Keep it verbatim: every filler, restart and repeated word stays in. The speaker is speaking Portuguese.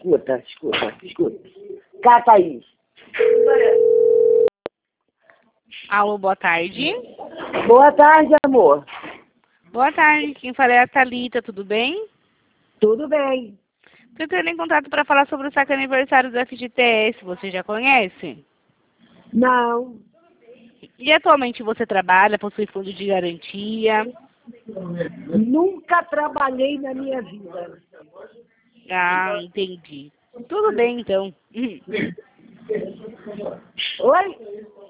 escuta, escuta, escuta. Cá, Thaís. Alô, boa tarde. Boa tarde, amor. Boa tarde, quem fala é a Thalita, tudo bem? Tudo bem. Estou entrando em contato para falar sobre o saque aniversário do F G T S, você já conhece? Não. E atualmente você trabalha, possui fundo de garantia? Nunca trabalhei na minha vida. Ah, entendi. Tudo bem, então. Oi?